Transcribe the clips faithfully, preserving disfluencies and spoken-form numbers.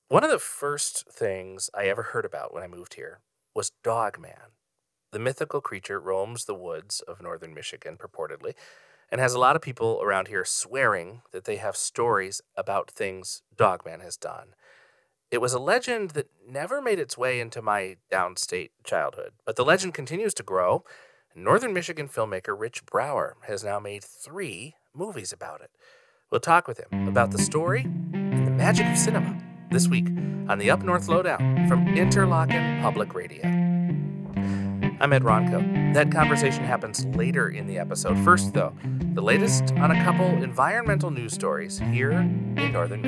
One of the first things I ever heard about when I moved here was Dogman. The mythical creature roams the woods of northern Michigan, purportedly, and has a lot of people around here swearing that they have stories about things Dogman has done. It was a legend that never made its way into my downstate childhood, but the legend continues to grow. Northern Michigan filmmaker Rich Brower has now made three movies about it. We'll talk with him about the story and the magic of cinema this week on the Up North Lowdown from Interlochen Public Radio. I'm Ed Ronco. That conversation happens later in the episode. First, though, the latest on a couple environmental news stories here in northern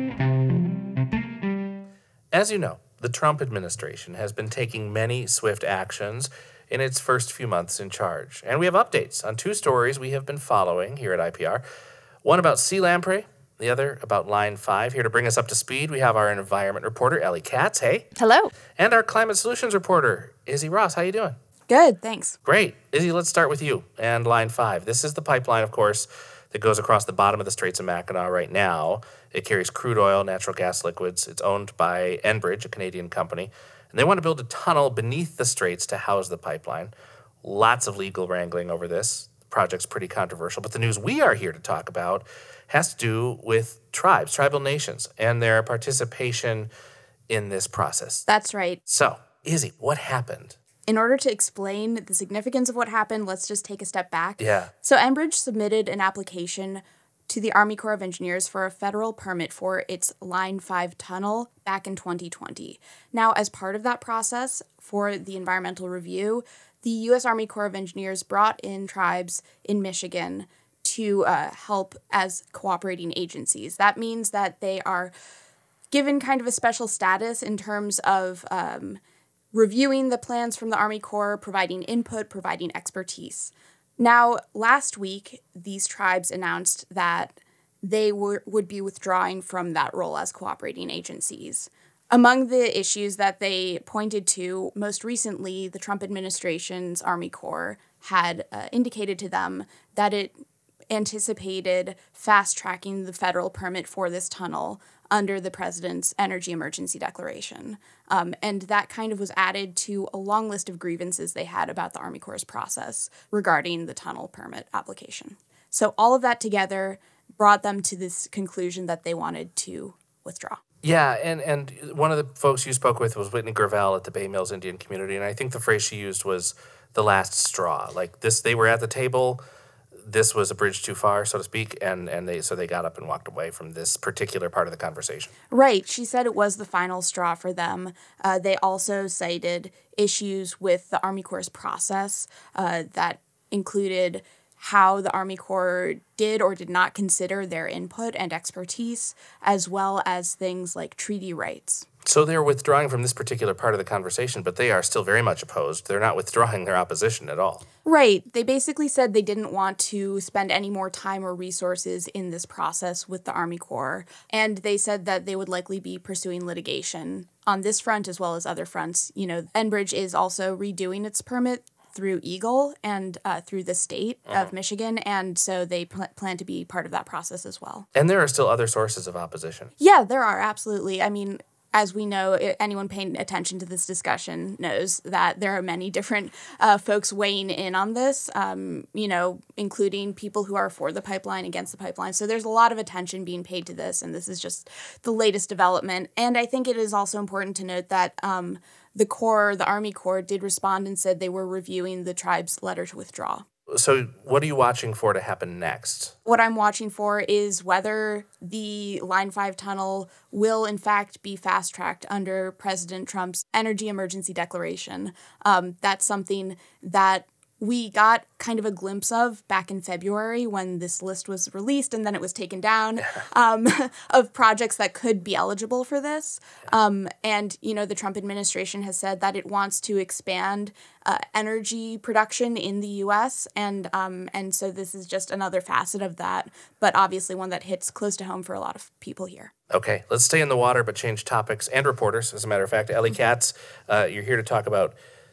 Michigan. As you know, the Trump administration has been taking many swift actions in its first few months in charge. And we have updates on two stories we have been following here at I P R. One about sea lamprey, the other about Line five. Here to bring us up to speed, we have our environment reporter, Ellie Katz. Hey. Hello. And our climate solutions reporter, Izzy Ross. How you doing? Good, thanks. Great. Izzy, let's start with you and Line five. This is the pipeline, of course, that goes across the bottom of the Straits of Mackinac right now. It carries crude oil, natural gas liquids. It's owned by Enbridge, a Canadian company. And they want to build a tunnel beneath the straits to house the pipeline. Lots of legal wrangling over this. The project's pretty controversial. But the news we are here to talk about has to do with tribes, tribal nations, and their participation in this process. That's right. So, Izzy, what happened? In order to explain the significance of what happened, let's just take a step back. Yeah. So Enbridge submitted an application to the Army Corps of Engineers for a federal permit for its Line five tunnel back in twenty twenty. Now, as part of that process for the environmental review, the U S Army Corps of Engineers brought in tribes in Michigan to uh, help as cooperating agencies. That means that they are given kind of a special status in terms of um, reviewing the plans from the Army Corps, providing input, providing expertise. Now, last week, these tribes announced that they were, would be withdrawing from that role as cooperating agencies. Among the issues that they pointed to, most recently, the Trump administration's Army Corps had uh, indicated to them that it anticipated fast-tracking the federal permit for this tunnel under the president's energy emergency declaration. Um, and that kind of was added to a long list of grievances they had about the Army Corps' process regarding the tunnel permit application. So all of that together brought them to this conclusion that they wanted to withdraw. Yeah, and, and one of the folks you spoke with was Whitney Gravel at the Bay Mills Indian Community, and I think the phrase she used was the last straw. Like this, they were at the table, this was a bridge too far, so to speak, and, and they so they got up and walked away from this particular part of the conversation. Right. She said it was the final straw for them. Uh, they also cited issues with the Army Corps' process uh, that included how the Army Corps did or did not consider their input and expertise, as well as things like treaty rights. So they're withdrawing from this particular part of the conversation, but they are still very much opposed. They're not withdrawing their opposition at all. Right. They basically said they didn't want to spend any more time or resources in this process with the Army Corps, and they said that they would likely be pursuing litigation on this front as well as other fronts. You know, Enbridge is also redoing its permit through Eagle and uh, through the state mm-hmm. of Michigan, and so they pl- plan to be part of that process as well. And there are still other sources of opposition. Yeah, there are, absolutely. I mean, as we know, anyone paying attention to this discussion knows that there are many different uh, folks weighing in on this, um, you know, including people who are for the pipeline, against the pipeline. So there's a lot of attention being paid to this, and this is just the latest development. And I think it is also important to note that um, the Corps, the Army Corps, did respond and said they were reviewing the tribe's letter to withdraw. So what are you watching for to happen next? What I'm watching for is whether the Line five tunnel will, in fact, be fast-tracked under President Trump's energy emergency declaration. Um, that's something that we got kind of a glimpse of back in February when this list was released and then it was taken down um, of projects that could be eligible for this. Um, and, you know, the Trump administration has said that it wants to expand uh, energy production in the U S. And, um, and so this is just another facet of that, but obviously one that hits close to home for a lot of people here. Okay, let's stay in the water but change topics and reporters, as a matter of fact. Ellie Katz, uh, you're here to talk about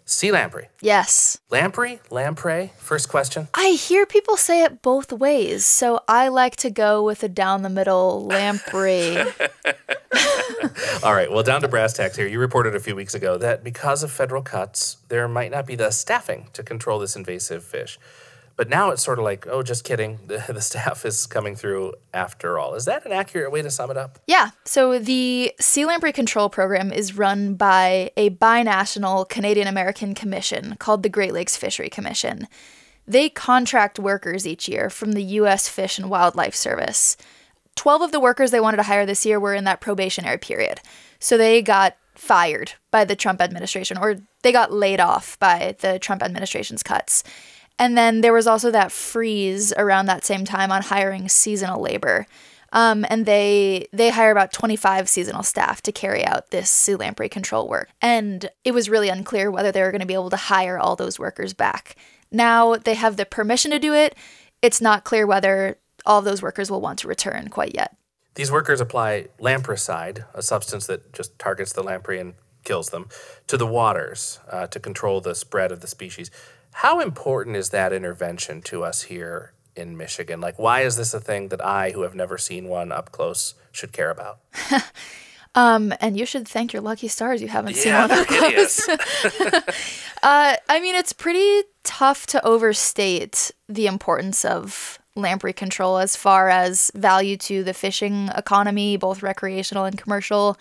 Sea lamprey. Yes. Lamprey? Lamprey? First question. I hear people say it both ways, so I like to go with a down-the-middle lamprey. All right, well, down to brass tacks here. You reported a few weeks ago that because of federal cuts, there might not be the staffing to control this invasive fish. But now it's sort of like, oh, just kidding. The, the staff is coming through after all. Is that an accurate way to sum it up? Yeah. So the Sea Lamprey Control Program is run by a binational Canadian-American commission called the Great Lakes Fishery Commission. They contract workers each year from the U S Fish and Wildlife Service. Twelve of the workers they wanted to hire this year were in that probationary period. So they got fired by the Trump administration, or they got laid off by the Trump administration's cuts. And then there was also that freeze around that same time on hiring seasonal labor. Um, and they they hire about twenty-five seasonal staff to carry out this sea lamprey control work. And it was really unclear whether they were going to be able to hire all those workers back. Now they have the permission to do it. It's not clear whether all of those workers will want to return quite yet. These workers apply lampricide, a substance that just targets the lamprey and kills them, to the waters uh, to control the spread of the species. How important is that intervention to us here in Michigan? Like, why is this a thing that I, who have never seen one up close, should care about? um, and you should thank your lucky stars you haven't yeah, seen one up close. uh, I mean, it's pretty tough to overstate the importance of lamprey control as far as value to the fishing economy, both recreational and commercial,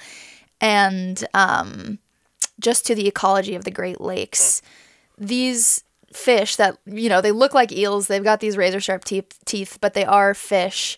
and um, just to the ecology of the Great Lakes. Mm. These fish that, you know, they look like eels. They've got these razor sharp teeth, teeth, but they are fish.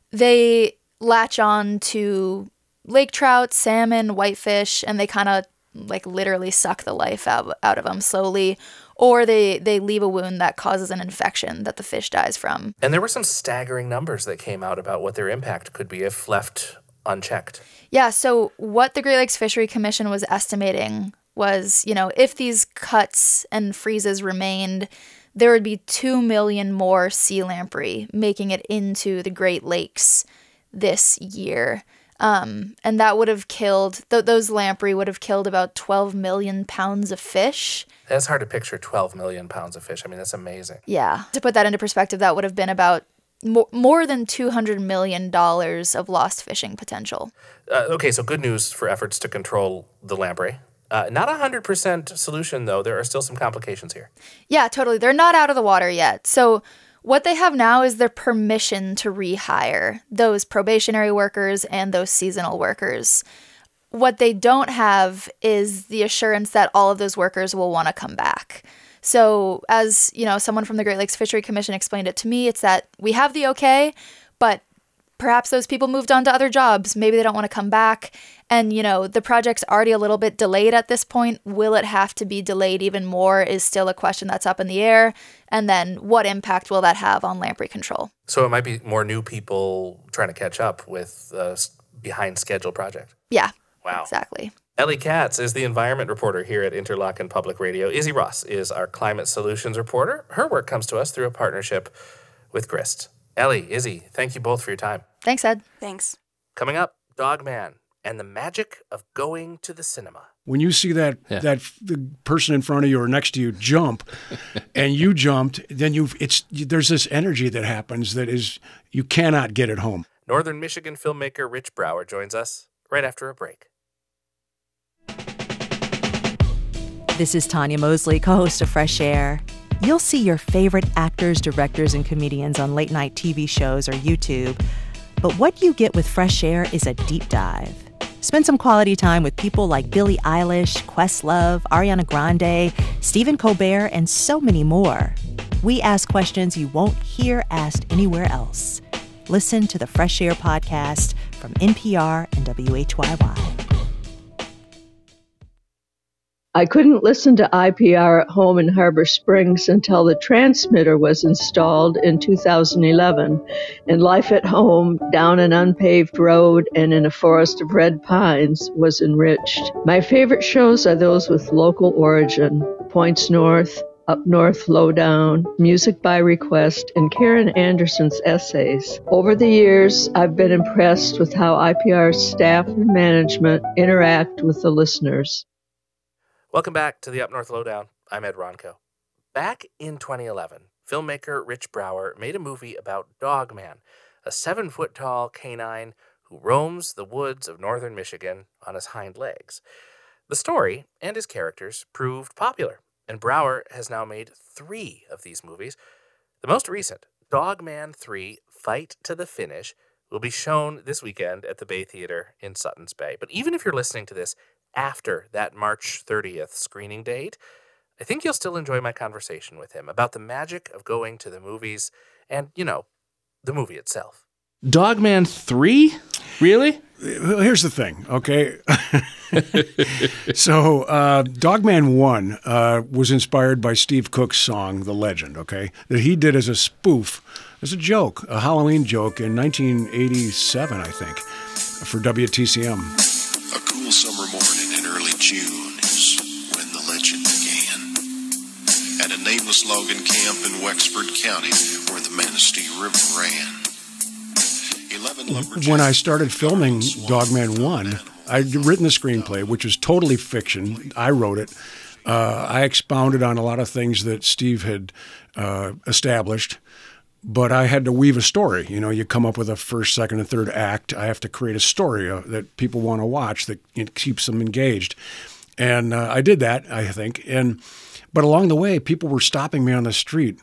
They latch on to lake trout, salmon, whitefish, and they kind of like literally suck the life out, out of them slowly. Or they, they leave a wound that causes an infection that the fish dies from. And there were some staggering numbers that came out about what their impact could be if left unchecked. Yeah, so what the Great Lakes Fishery Commission was estimating was, you know, if these cuts and freezes remained, there would be two million more sea lamprey making it into the Great Lakes this year. Um, and that would have killed, th- those lamprey would have killed about twelve million pounds of fish. That's hard to picture, twelve million pounds of fish. I mean, that's amazing. Yeah. To put that into perspective, that would have been about mo- more than two hundred million dollars of lost fishing potential. Uh, okay, so good news for efforts to control the lamprey. Uh, not a one hundred percent solution, though. There are still some complications here. Yeah, totally. They're not out of the water yet. So what they have now is their permission to rehire those probationary workers and those seasonal workers. What they don't have is the assurance that all of those workers will want to come back. So as, you know, someone from the Great Lakes Fishery Commission explained it to me, it's that we have the okay, but perhaps those people moved on to other jobs. Maybe they don't want to come back. And, you know, the project's already a little bit delayed at this point. Will it have to be delayed even more is still a question that's up in the air. And then what impact will that have on lamprey control? So it might be more new people trying to catch up with a behind schedule project. Yeah. Wow. Exactly. Ellie Katz is the environment reporter here at Interlochen Public Radio. Izzy Ross is our climate solutions reporter. Her work comes to us through a partnership with Grist. Ellie, Izzy, thank you both for your time. Thanks, Ed. Thanks. Coming up, Dog Man and the magic of going to the cinema. When you see that Yeah. that the person in front of you or next to you jump, and you jumped, then you it's there's this energy that happens that is you cannot get at home. Northern Michigan filmmaker Rich Brower joins us right after a break. This is Tanya Mosley, co-host of Fresh Air. You'll see your favorite actors, directors, and comedians on late-night T V shows or YouTube. But what you get with Fresh Air is a deep dive. Spend some quality time with people like Billie Eilish, Questlove, Ariana Grande, Stephen Colbert, and so many more. We ask questions you won't hear asked anywhere else. Listen to the Fresh Air podcast from N P R and W H Y Y. I couldn't listen to I P R at home in Harbor Springs until the transmitter was installed in two thousand eleven, and life at home down an unpaved road and in a forest of red pines was enriched. My favorite shows are those with local origin: Points North, Up North Lowdown, Music by Request, and Karen Anderson's essays. Over the years, I've been impressed with how I P R's staff and management interact with the listeners. Welcome back to the Up North Lowdown. I'm Ed Ronco. Back in twenty eleven, filmmaker Rich Brower made a movie about Dogman, a seven-foot-tall canine who roams the woods of northern Michigan on his hind legs. The story and his characters proved popular, and Brower has now made three of these movies. The most recent, Dogman three, Fight to the Finish, will be shown this weekend at the Bay Theater in Suttons Bay. But even if you're listening to this after that March thirtieth screening date, I think you'll still enjoy my conversation with him about the magic of going to the movies and, you know, the movie itself. Dogman three? Really? Here's the thing, okay? so uh, Dogman one uh, was inspired by Steve Cook's song, The Legend, okay? That he did as a spoof, as a joke, a Halloween joke in nineteen eighty-seven, I think, for W T C M. A cool summer morning in early June is when the legend began. At a nameless logging camp in Wexford County where the Manistee River ran. When I started filming Dogman one, I'd written the screenplay, which was totally fiction. I wrote it. Uh, I expounded on a lot of things that Steve had uh, established, but I had to weave a story. You know, you come up with a first, second, and third act. I have to create a story uh, that people want to watch, that it keeps them engaged. And uh, I did that, I think. And but along the way, people were stopping me on the street,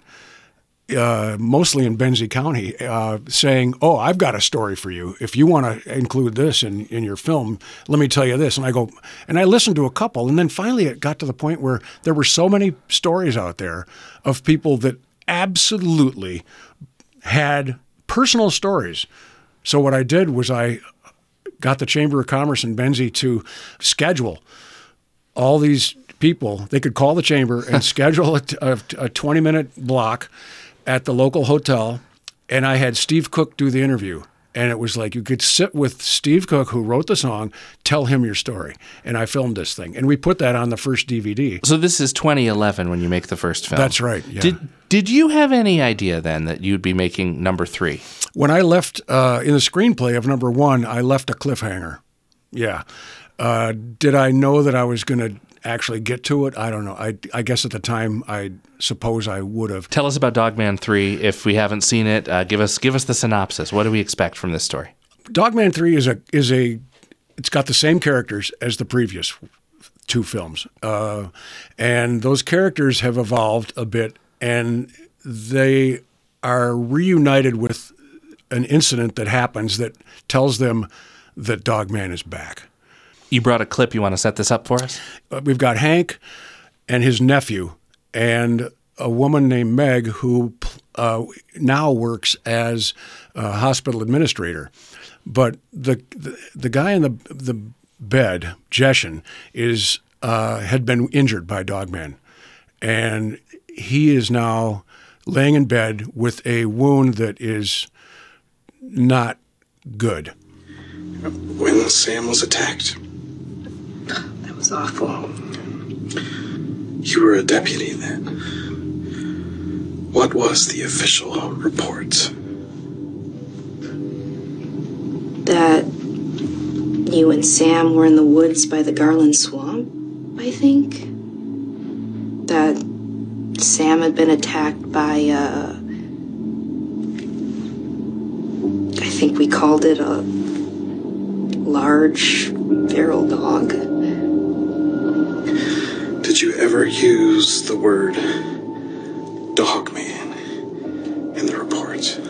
Uh, mostly in Benzie County, uh, saying, oh, I've got a story for you. If you want to include this in, in your film, let me tell you this. And I go, and I listened to a couple. And then finally it got to the point where there were so many stories out there of people that absolutely had personal stories. So what I did was I got the Chamber of Commerce in Benzie to schedule all these people. They could call the chamber and schedule a, a, a twenty-minute block at the local hotel, and I had Steve Cook do the interview. And it was like you could sit with Steve Cook, who wrote the song, tell him your story. And I filmed this thing. And we put that on the first D V D. So this is twenty eleven when you make the first film. That's right, yeah. Did, did you have any idea then that you'd be making number three? When I left, uh, in the screenplay of number one, I left a cliffhanger. Yeah. Uh, did I know that I was going to actually get to it? I don't know. I, I guess at the time, I suppose I would have. Tell us about Dogman three. If we haven't seen it, uh, give us give us the synopsis. What do we expect from this story? Dogman three is a is a it's got the same characters as the previous two films, uh, and those characters have evolved a bit, and they are reunited with an incident that happens that tells them that Dogman is back. You brought a clip. You want to set this up for us? Uh, we've got Hank and his nephew and a woman named Meg who uh, now works as a hospital administrator. But the the, the guy in the the bed, Jeshen, is uh, had been injured by Dogman, and he is now laying in bed with a wound that is not good. When Sam was attacked, that was awful. You were a deputy then. What was the official report? That you and Sam were in the woods by the Garland Swamp, I think. That Sam had been attacked by, uh, I think we called it a large feral dog. Did you ever use the word Dogman in the report?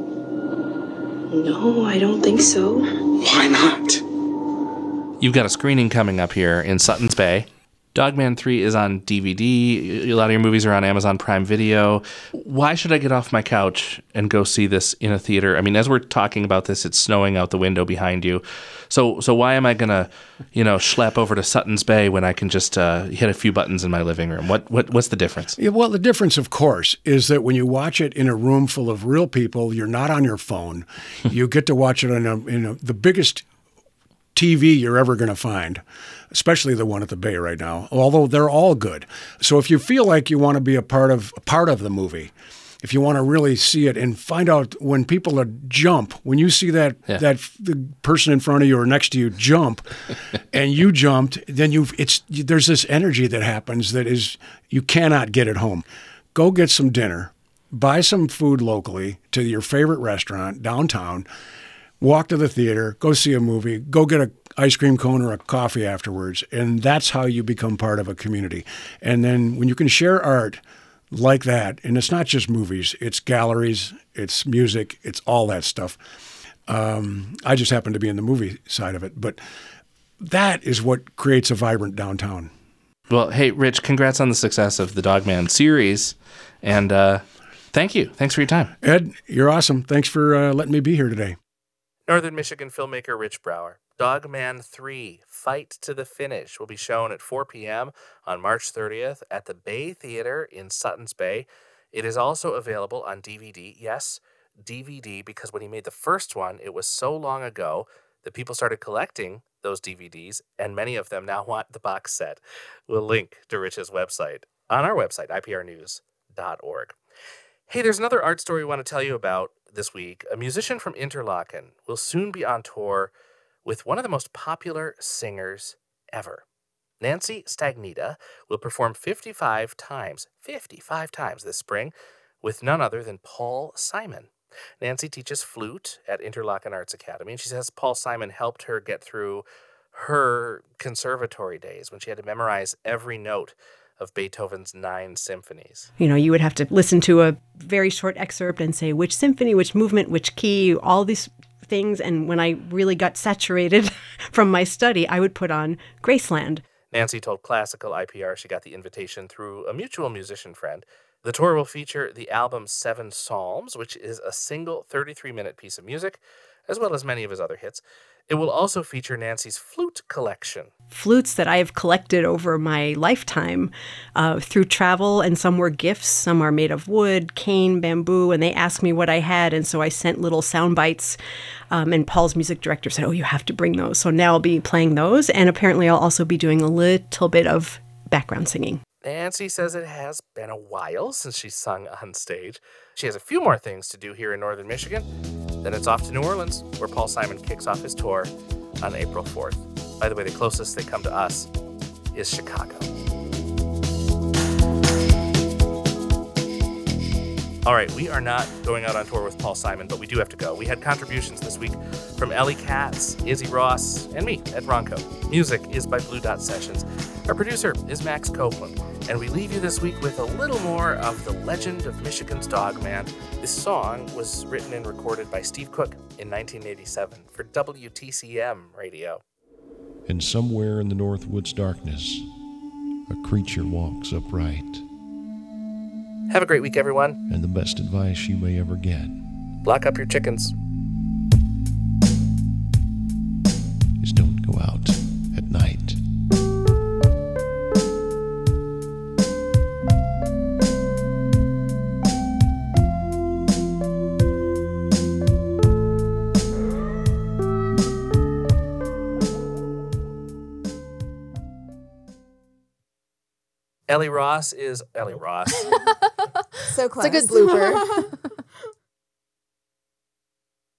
No, I don't think so. Why not? You've got a screening coming up here in Suttons Bay. Dogman three is on D V D. A lot of your movies are on Amazon Prime Video. Why should I get off my couch and go see this in a theater? I mean, as we're talking about this, it's snowing out the window behind you. So so why am I going to, you know, schlep over to Suttons Bay when I can just uh, hit a few buttons in my living room? What what What's the difference? Yeah, well, the difference, of course, is that when you watch it in a room full of real people, you're not on your phone. You get to watch it on a, in a, the biggest T V you're ever going to find, especially the one at the Bay right now, although they're all good. So if you feel like you want to be a part of a part of the movie, if you want to really see it and find out when people are jump, when you see that Yeah. that the person in front of you or next to you jump, and you jumped, then you it's there's this energy that happens that is you cannot get at home. Go get some dinner, buy some food locally to your favorite restaurant downtown, walk to the theater, go see a movie, go get a ice cream cone or a coffee afterwards, and that's how you become part of a community. And then when you can share art like that, and it's not just movies, it's galleries, it's music, it's all that stuff. Um, I just happen to be in the movie side of it, but that is what creates a vibrant downtown. Well, hey, Rich, congrats on the success of the Dogman series, and uh, thank you. Thanks for your time. Ed, you're awesome. Thanks for uh, letting me be here today. Northern Michigan filmmaker Rich Brower. Dogman three, Fight to the Finish, will be shown at four p.m. on March thirtieth at the Bay Theater in Suttons Bay. It is also available on D V D. Yes, D V D, because when he made the first one, it was so long ago that people started collecting those D V Ds, and many of them now want the box set. We'll link to Rich's website on our website, I P R news dot org. Hey, there's another art story we want to tell you about this week. A musician from Interlaken will soon be on tour with one of the most popular singers ever. Nancy Stagnita will perform fifty-five times, fifty-five times this spring with none other than Paul Simon. Nancy teaches flute at Interlaken Arts Academy, and she says Paul Simon helped her get through her conservatory days when she had to memorize every note of Beethoven's nine symphonies. You know, you would have to listen to a very short excerpt and say which symphony, which movement, which key, all these things. And when I really got saturated from my study, I would put on Graceland. Nancy told Classical I P R she got the invitation through a mutual musician friend. The tour will feature the album Seven Psalms, which is a single thirty-three minute piece of music, as well as many of his other hits. It will also feature Nancy's flute collection. Flutes that I have collected over my lifetime uh, through travel, and some were gifts, some are made of wood, cane, bamboo, and they asked me what I had, and so I sent little sound bites, um, and Paul's music director said, oh, you have to bring those. So now I'll be playing those, and apparently I'll also be doing a little bit of background singing. Nancy says it has been a while since she's sung on stage. She has a few more things to do here in Northern Michigan. Then it's off to New Orleans, where Paul Simon kicks off his tour on April fourth. By the way, the closest they come to us is Chicago. All right, we are not going out on tour with Paul Simon, but we do have to go. We had contributions this week from Ellie Katz, Izzy Ross, and me, Ed Ronco. Music is by Blue Dot Sessions. Our producer is Max Copeland. And we leave you this week with a little more of the legend of Michigan's Dogman. This song was written and recorded by Steve Cook in nineteen eighty-seven for W T C M radio. And somewhere in the Northwoods darkness, a creature walks upright. Have a great week, everyone. And the best advice you may ever get. Lock up your chickens. Is don't go out at night. Ellie Ross is Ellie Ross. So close. It's a good blooper.